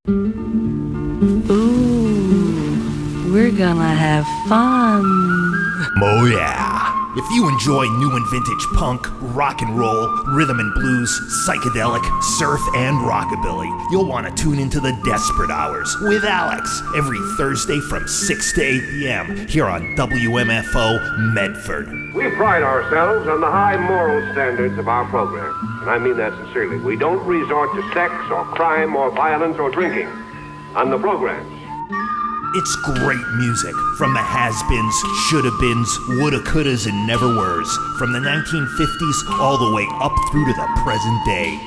Ooh, we're gonna have fun. Oh yeah. If you enjoy new and vintage punk, rock and roll, rhythm and blues, psychedelic, surf, and rockabilly, you'll want to tune into the Desperate Hours with Alex every Thursday from 6 to 8 p.m. here on WMFO Medford. We pride ourselves on the high moral standards of our program, and I mean that sincerely. We don't resort to sex or crime or violence or drinking on the programs. It's great music from the has-beens, shoulda-beens, woulda, couldas, and never-weres, from the 1950s all the way up through to the present day.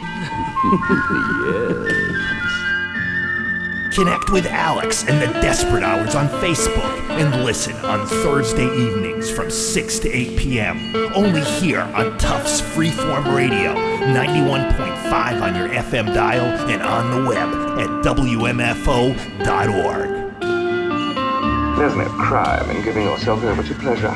Yes. Connect with Alex and the Desperate Hours on Facebook and listen on Thursday evenings from 6 to 8 p.m. Only here on Tufts Freeform Radio, 91.5 on your FM dial and on the web at WMFO.org. There's no crime in giving yourself over to pleasure.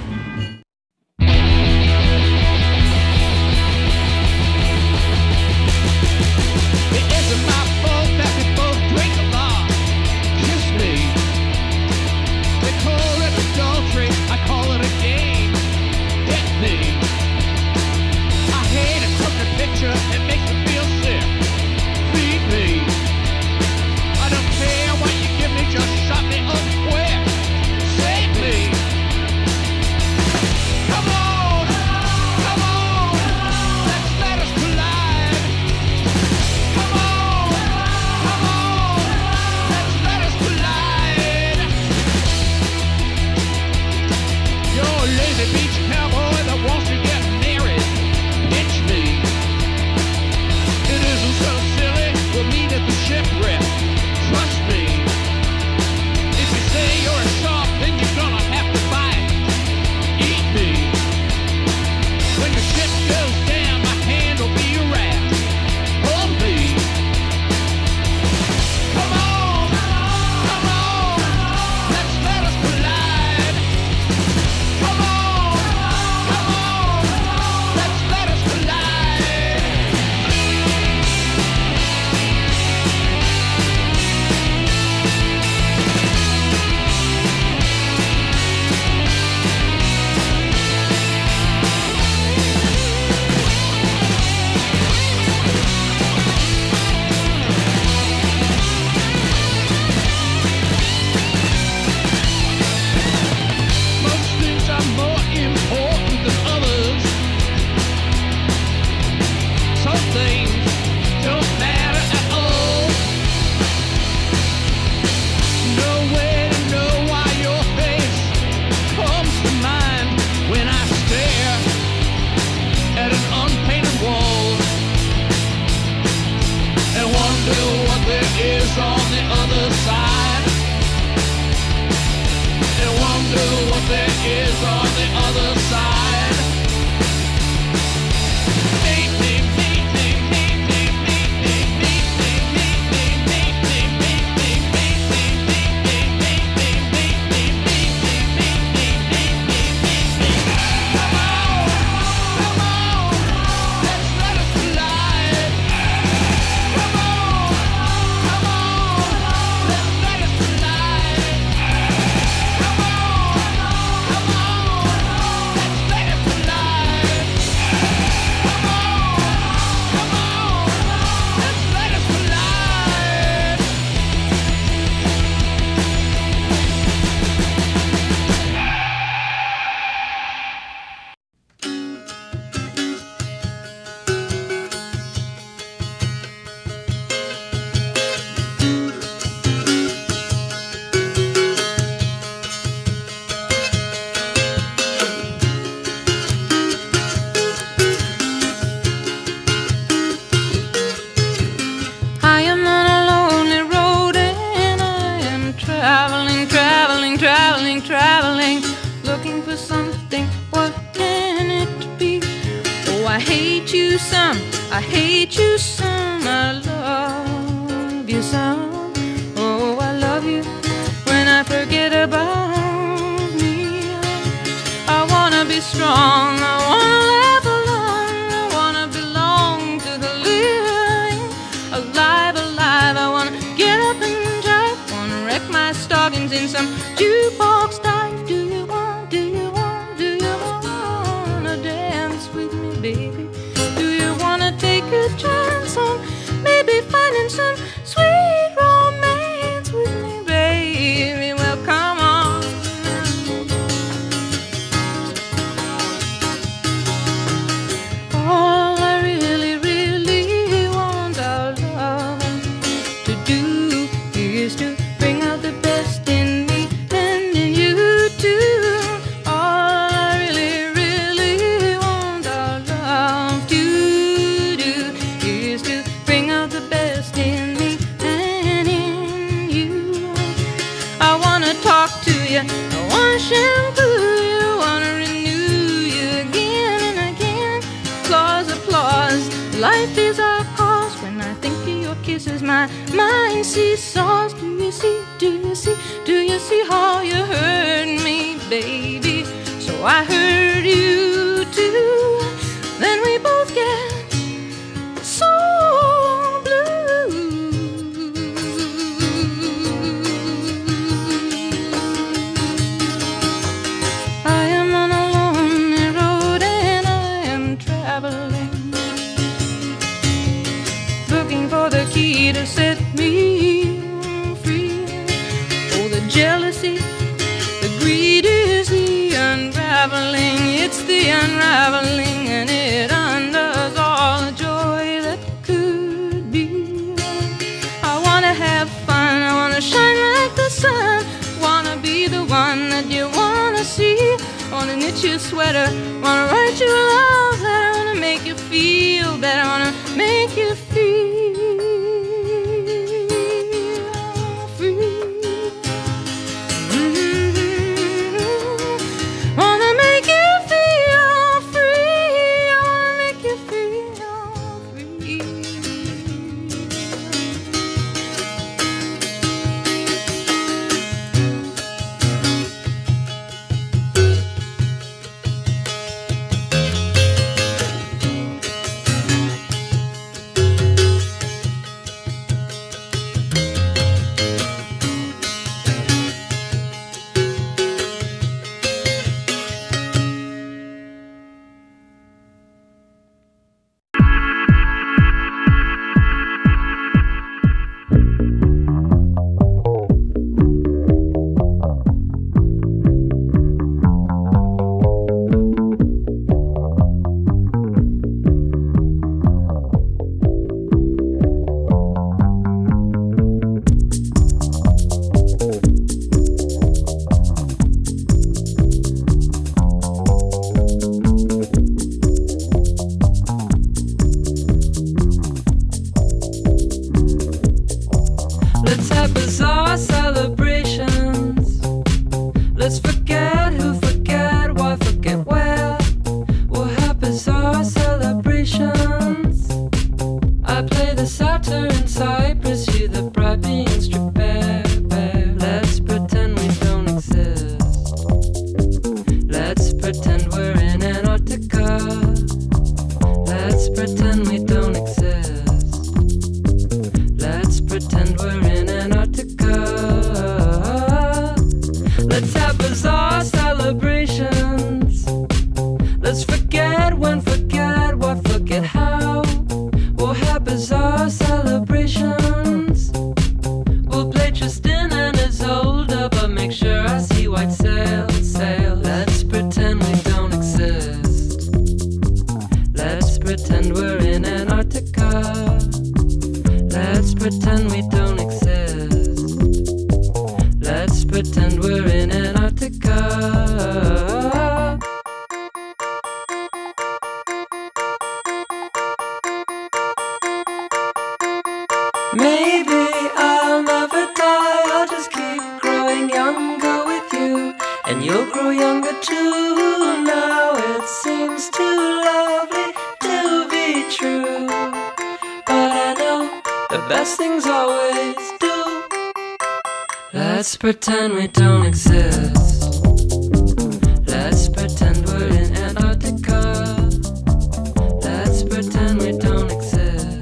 Traveling, looking for something. What can it be? Oh, I hate you some, I hate you some, I love you some. Oh, I love you when I forget about me. I wanna be strong, I wanna laugh alone, I wanna belong to the living. Alive, alive, I wanna get box dive. Do you wanna dance with me, baby? Do you wanna take a chance on maybe finding some sweet romance with me, baby? Well, come on. All I really, really want our love to do is to bring out the best in me and in you too. All I really, really want our love to do is to bring out the best in me and in you. I wanna talk to you, I wanna shampoo you, wanna renew you again and again. Applause, life is our cause. When I think of your kisses, my mind seesaws. Do you see how you hurt me, baby? So I hurt you too. Then we both get so blue. I am on a lonely road and I am traveling, looking for the key to set me free. Oh, the jealousy, the greed is the unraveling. It's the unraveling, and it undoes all the joy that could be. I wanna have fun, I wanna shine like the sun, wanna be the one that you wanna see. Wanna knit you a sweater, wanna write you a love letter, wanna make you feel better, wanna make you feel free. Wanna make you feel free, I wanna make you feel free. Let's have bizarre celebrations. Let's forget who, forget why, forget where. We'll have bizarre celebrations. I play the satyr in Cyprus, you the bride being stripped bare. Let's pretend we don't exist. Let's pretend we're in Antarctica. Let's pretend we don't exist. Let's pretend we're in Antarctica. Let's have bizarre celebrations. Let's forget when, forget what, forget how. We'll have bizarre celebrations. We'll play Tristan and Isolde, but make sure I see white sail, sail. Let's pretend we don't exist. Let's pretend we're in Antarctica. Let's pretend we don't exist. Let's pretend we're in Antarctica. Maybe I'll never die, I'll just keep growing younger with you, and you'll grow younger too. Now it seems too lovely to be true, but I know the best things always do. Let's pretend we don't exist. Let's pretend we're in Antarctica. Let's pretend we don't exist.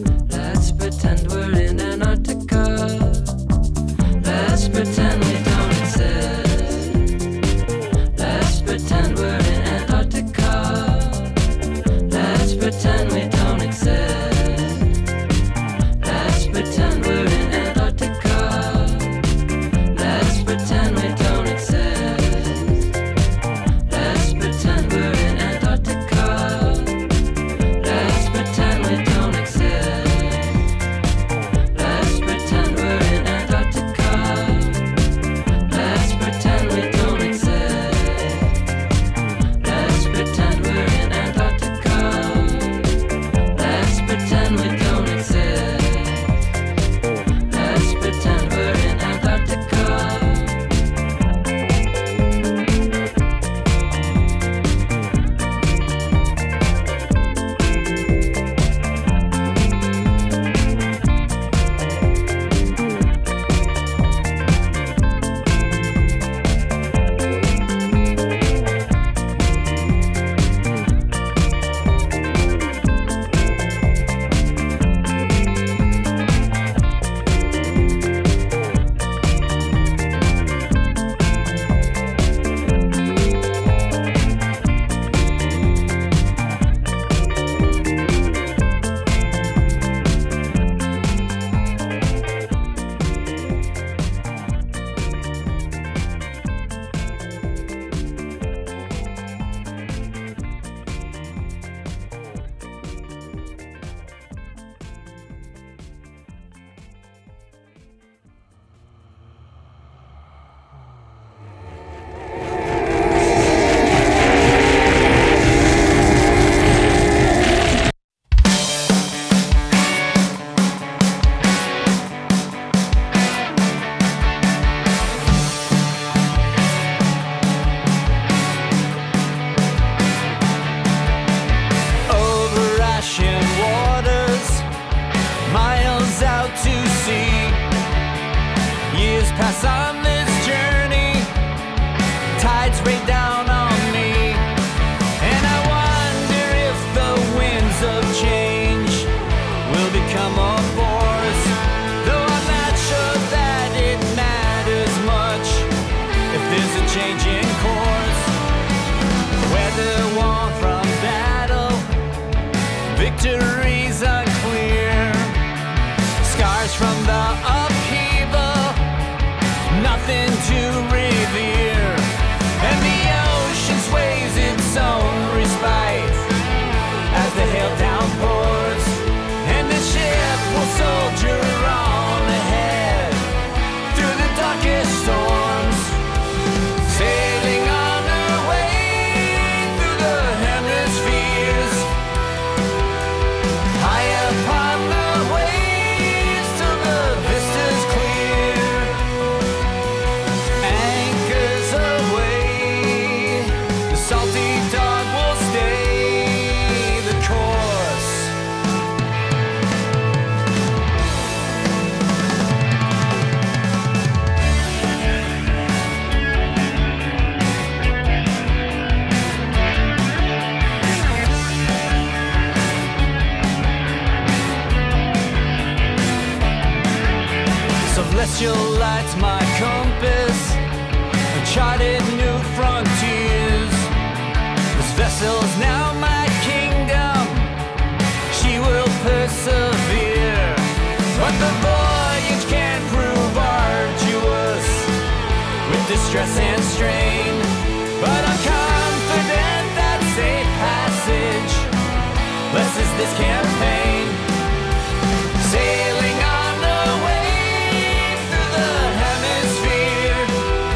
Let's pretend we're in Antarctica. Let's pretend we don't that's my compass, uncharted new frontiers. This vessel's now my kingdom, she will persevere. But the voyage can prove arduous with distress and strain. But I'm confident that safe passage blesses this campaign. Sailing on the way through the hemisphere,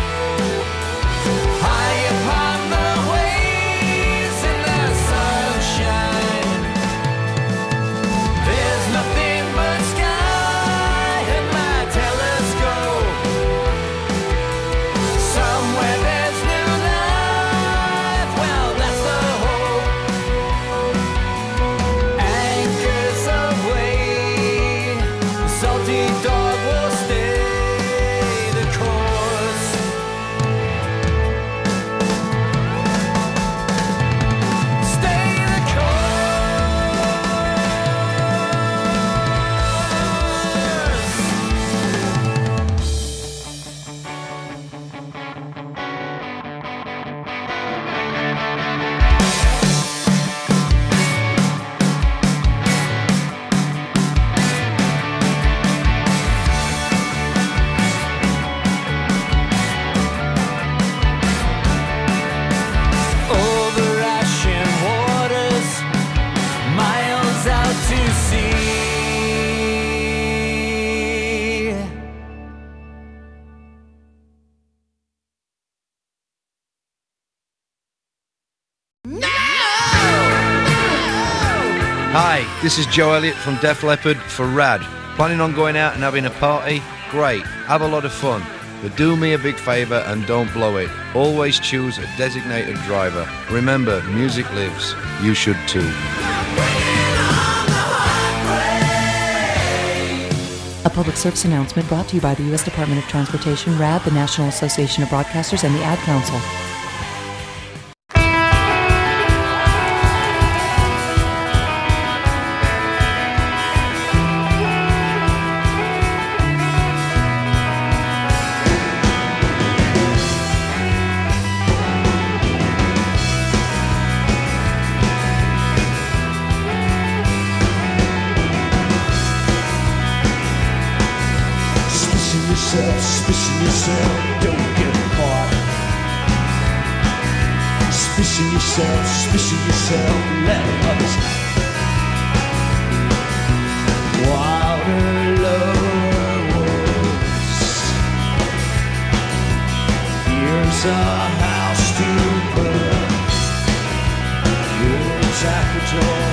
high upon the waves in the sunshine. There's nothing but sky in my telescope. Somewhere there's new life, well that's the hope. Anchors aweigh, the salty dog will stay the course. Stay the course. Over ashen waters, miles out to sea. Hi, this is Joe Elliott from Def Leppard for Rad. Planning on going out and having a party? Great, have a lot of fun. But do me a big favour and don't blow it. Always choose a designated driver. Remember, music lives. You should too. A public service announcement brought to you by the U.S. Department of Transportation, RAD, the National Association of Broadcasters, and the Ad Council. Suspicion yourself, don't get caught. Suspicion yourself, let others wilder, lower woods. Here's a house to burn. Yours at the door.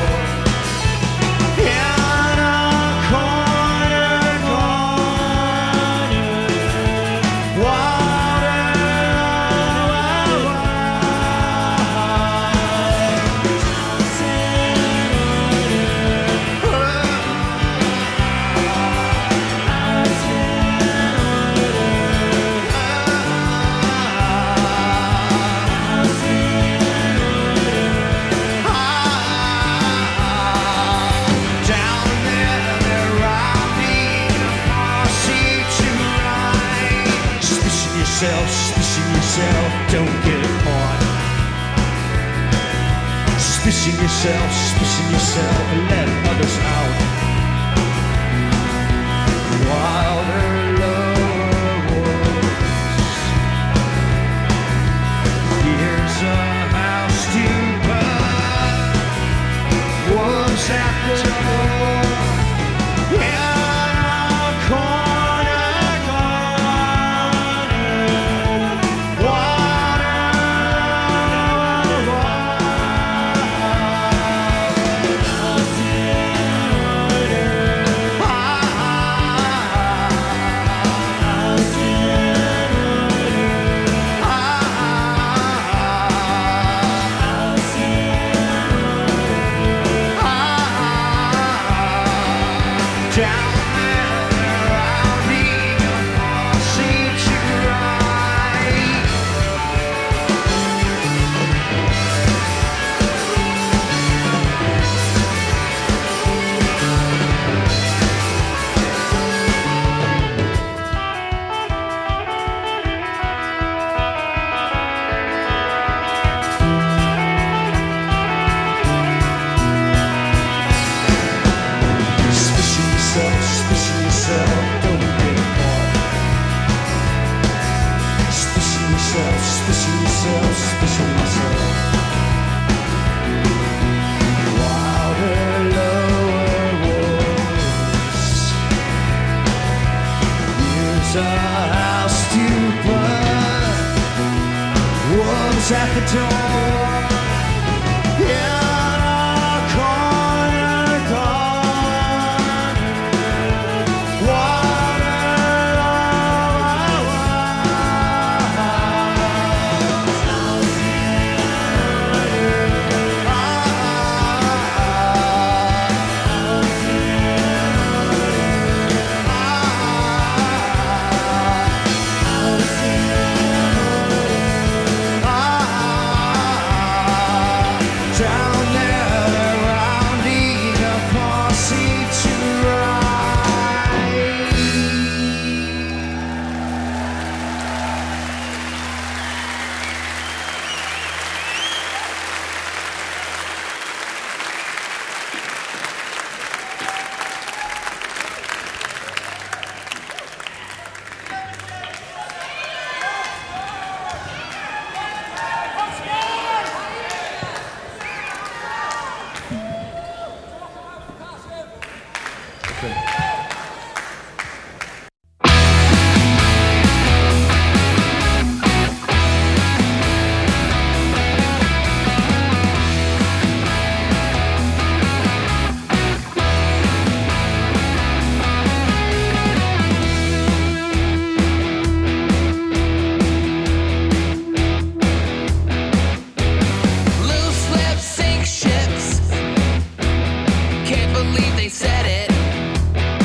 Suspicion yourself, don't get caught. Suspicion yourself, and let others out. Wilder, lower woods. Here's a house to burn. Wolves at the door. yourself, suspicion yourself, suspicion yourself. Wilder, lower walls. Here's a house to burn. Wolves at the door. Loose lips sink ships. Can't believe they said it.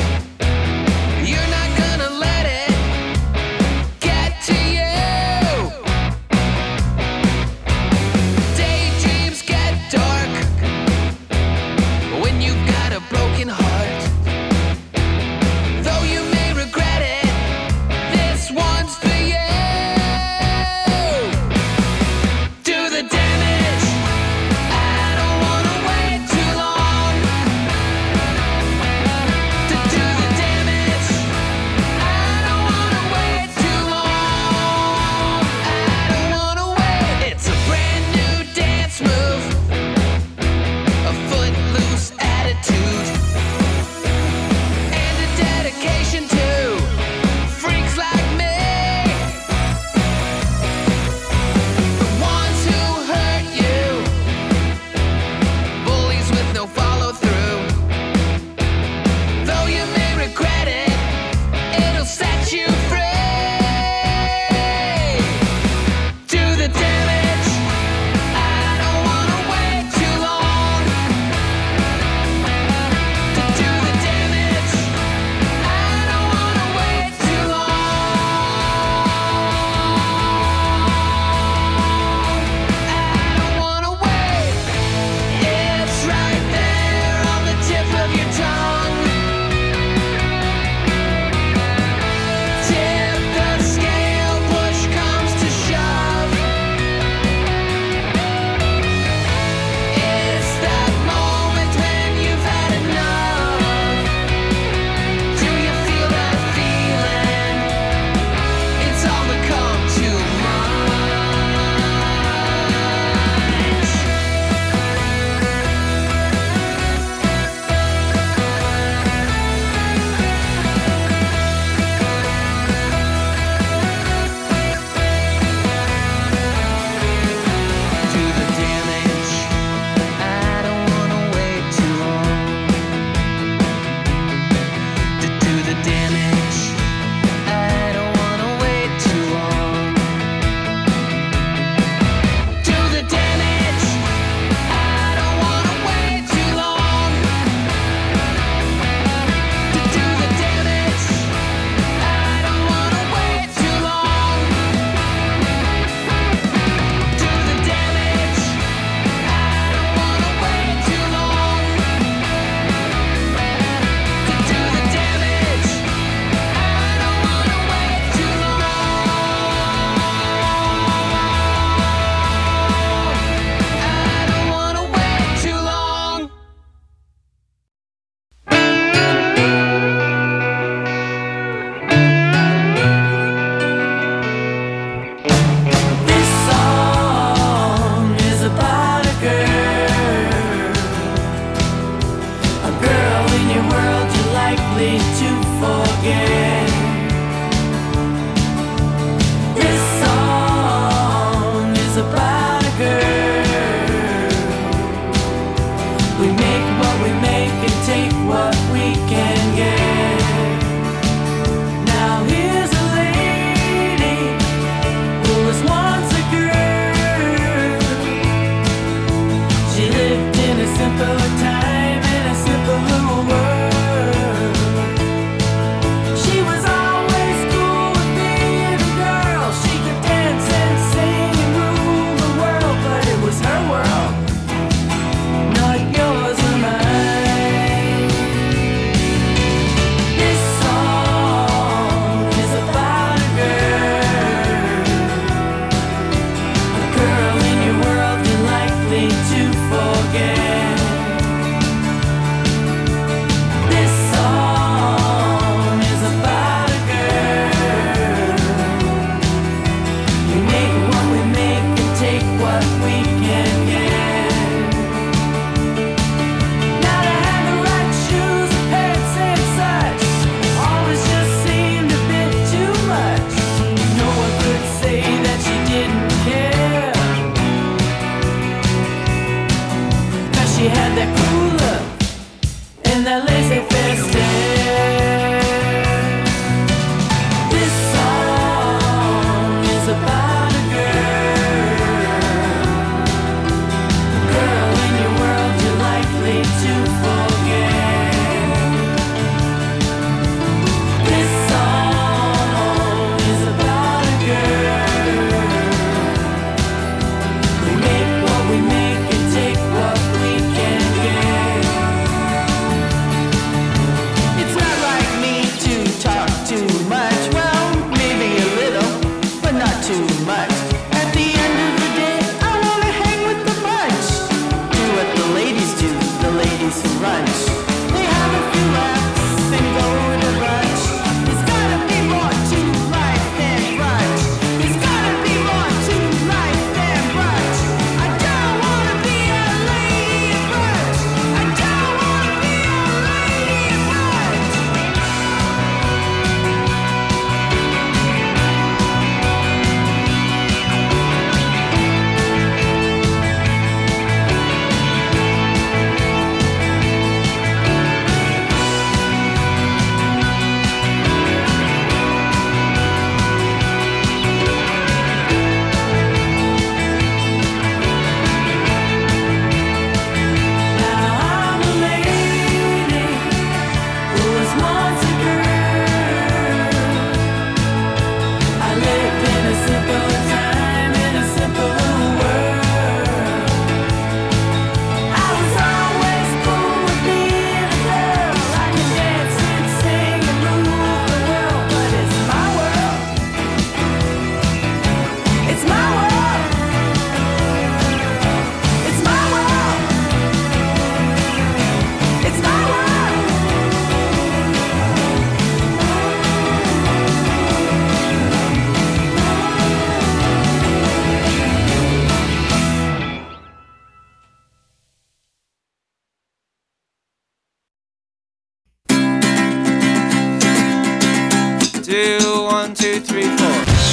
Do 1, 2, 3, 4.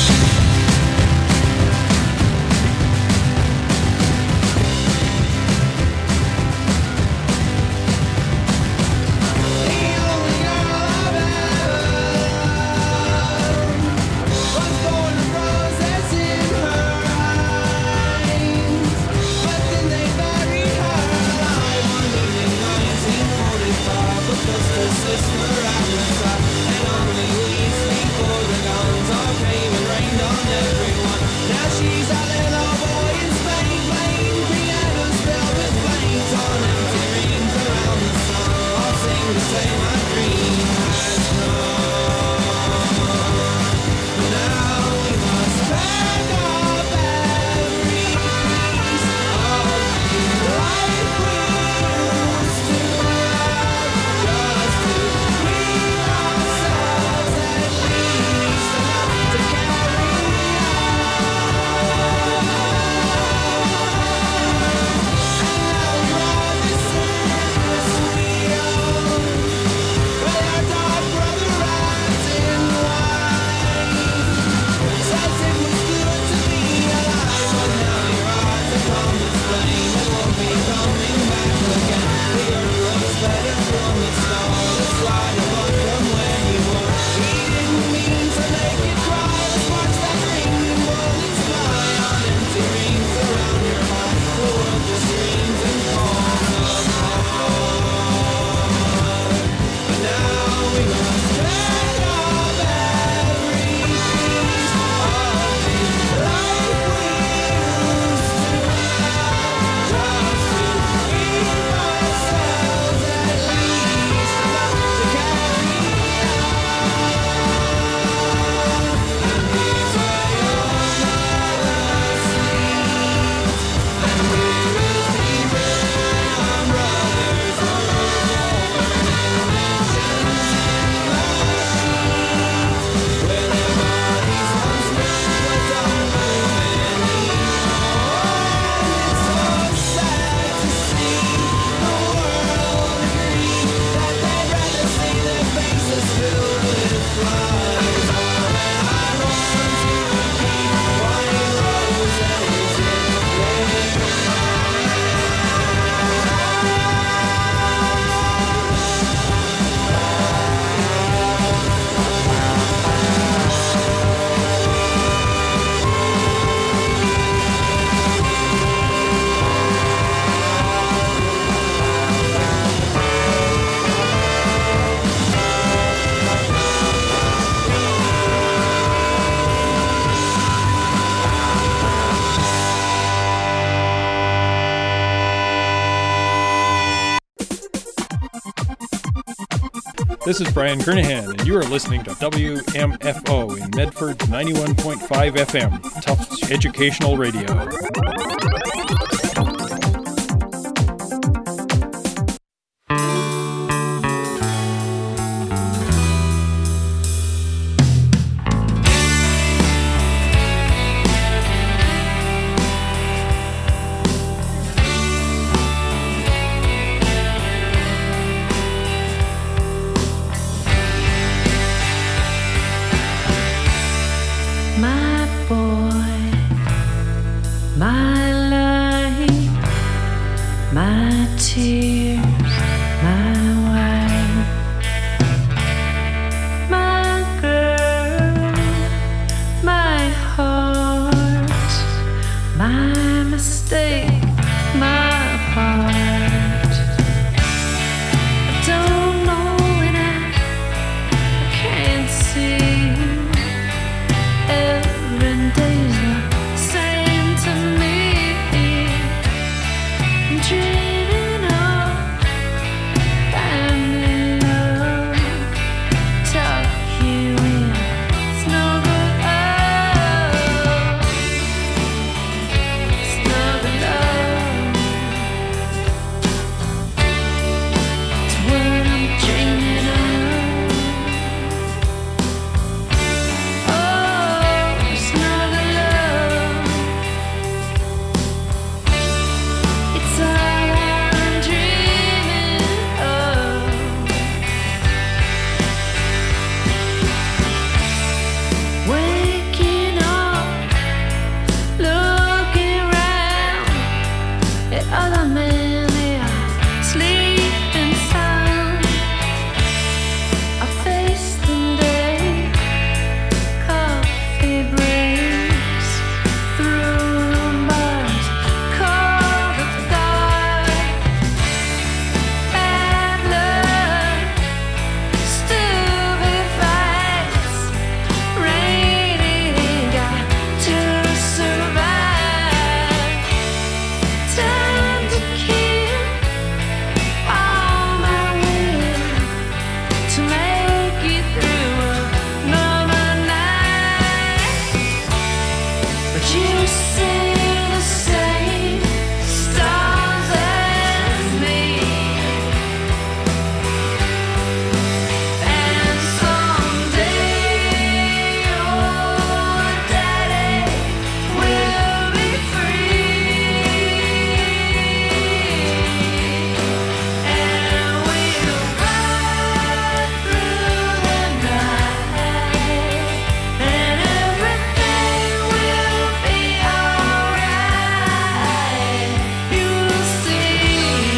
This is Brian Kernahan, and you are listening to WMFO in Medford 91.5 FM, Tufts Educational Radio. my life, my tears, my wife, my girl, my heart, my mistake, my heart. I don't know and I can't see. Every day's the same to me. I'm dreaming of family love. Tuck you in, snuggle up, snuggle up. It's what I'm dreaming of. Oh, snuggle up. It's all I'm dreaming of. Waking up, looking round at other men, they are sleeping sound. I face the day, coffee breaks through the bars, call the dark. Bad luck, stupid fights, rainy, got to survive. Time to kill all my will to make it through another night. But you see the same stars as me, and someday your daddy will be free, and we'll ride through the night, and everything will be alright. You'll see,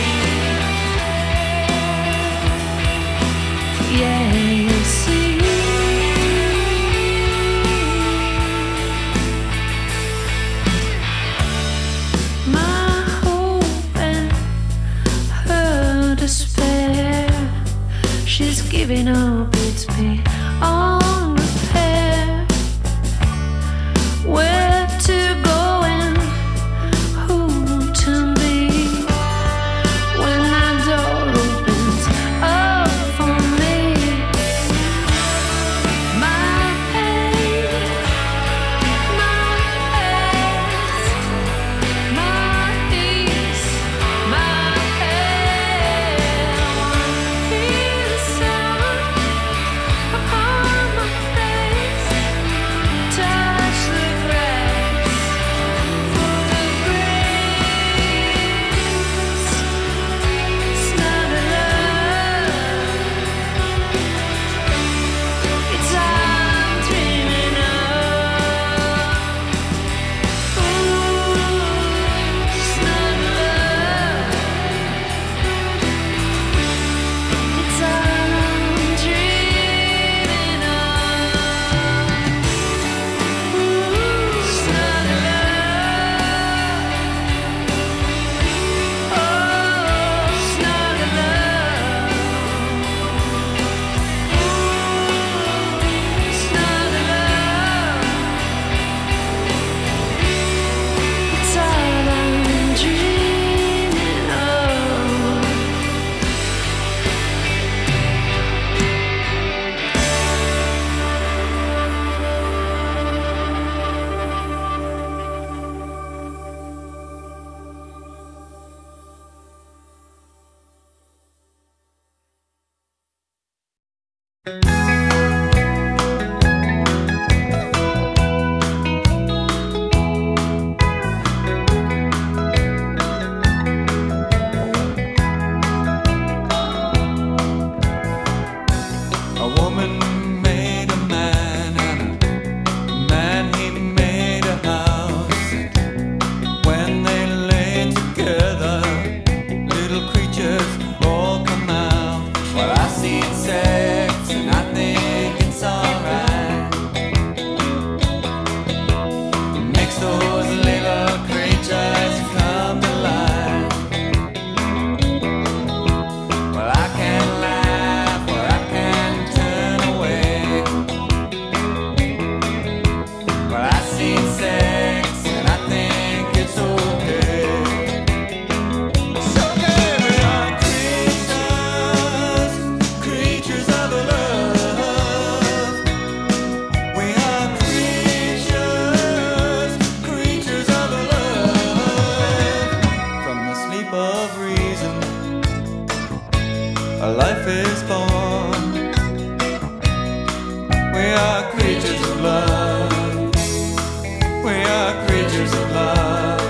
yeah, you'll see. My hope and her despair, she's giving up, it's beyond repair. Where to go and who to be when that door opens up for me. My pain, my past, my peace, my head. Hear the sound upon my face, touch the grass for the breeze, snuggle up. It's all I'm dreaming of. Ooh, snuggle up. It's all I'm dreaming of. Ooh, snuggle up. Oh, snuggle up. Ooh, snuggle up. It's all I'm dreaming of. A woman made a man, and a man he made a house. life is born. We are creatures of love. We are creatures of love.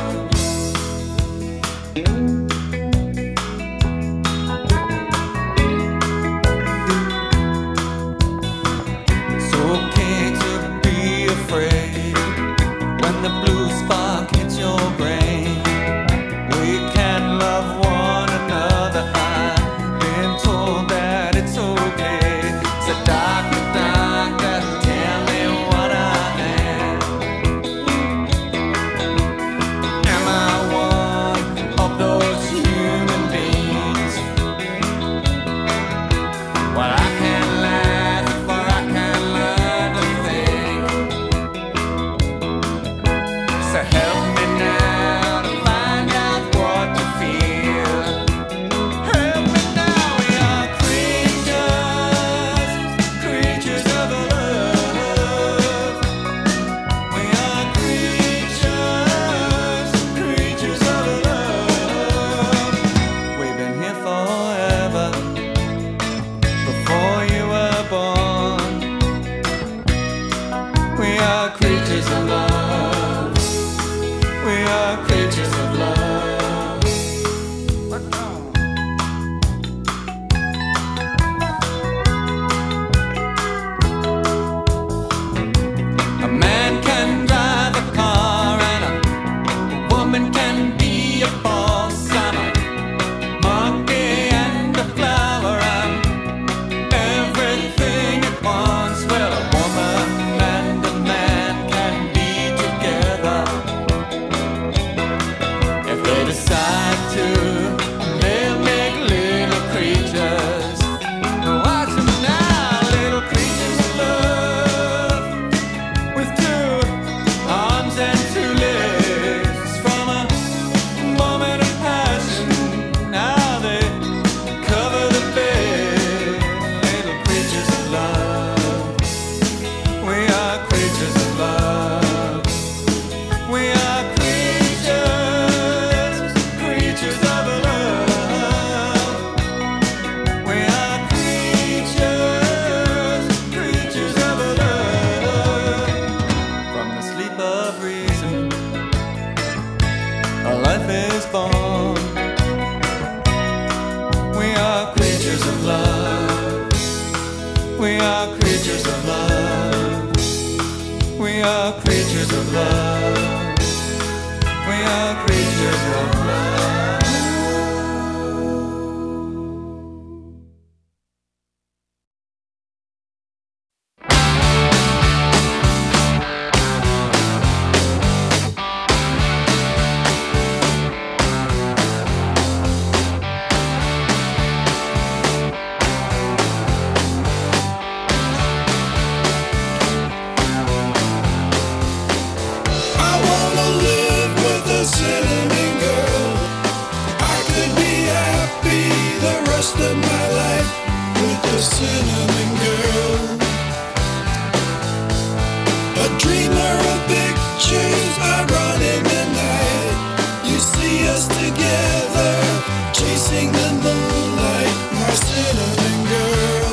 It's okay to be afraid when the blue spark hits your brain. We can love one another. I've been told that it's okay. So doctor, doctor, tell me what I am. Am I one of those human beings? Well, I can't laugh or I can't learn a thing. So help me now to find out what to feel. Help me now, we are creatures, creatures of love. We are creatures, creatures of love. We've been here forever, before you were born. We are creatures of love. We are creatures of love. A man can drive a car and a woman can be a boss. I'm a monkey and a flower. I'm everything at once. Well, a woman and a man can be together if they decide to. They'll make little creatures. Watch them now, little creatures of love, with two arms and two legs. From a moment of passion, now they cover the bed. Little creatures of love. We are creatures of love. We are creatures, creatures of love. We are creatures, creatures of love. From the sleep of reason, a life is born. We are creatures of love. We are creatures of love. We are creatures of love. We are creatures of love. I wanna live with a cinnamon girl. I could be happy the rest of my life with a cinnamon girl. A dreamer of pictures, I run in the night. You see us together, chasing the moonlight, my cinnamon girl.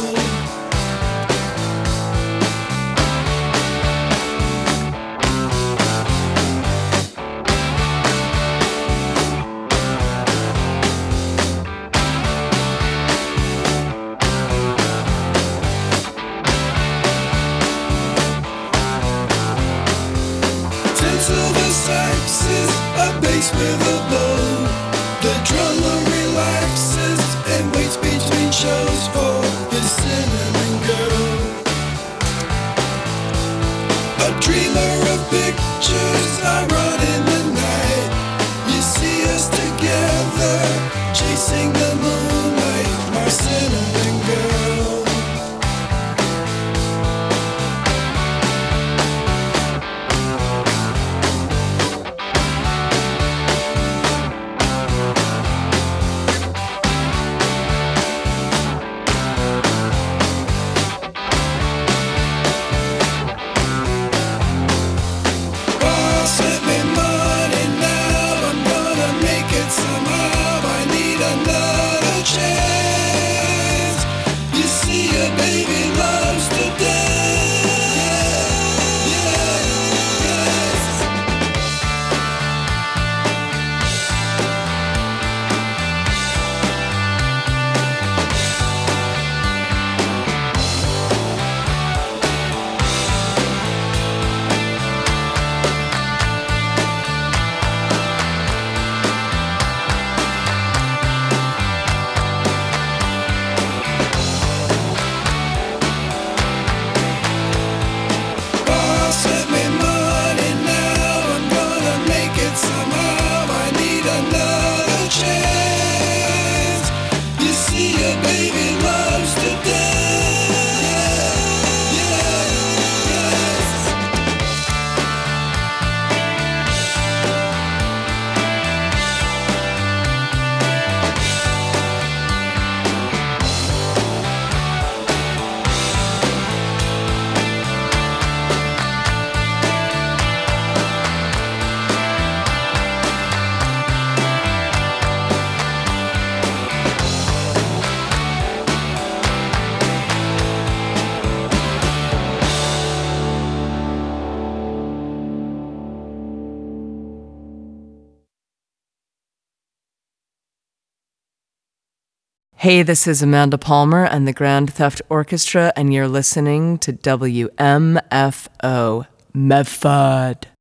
Ten silver saxes, a bass with a bow. The drummer relaxes and waits between shows for his cinnamon girl. A dreamer of pictures, I run in the night. You see us together, chasing the moonlight, my cinnamon girl. Hey, this is Amanda Palmer and the Grand Theft Orchestra, and you're listening to WMFO Medford.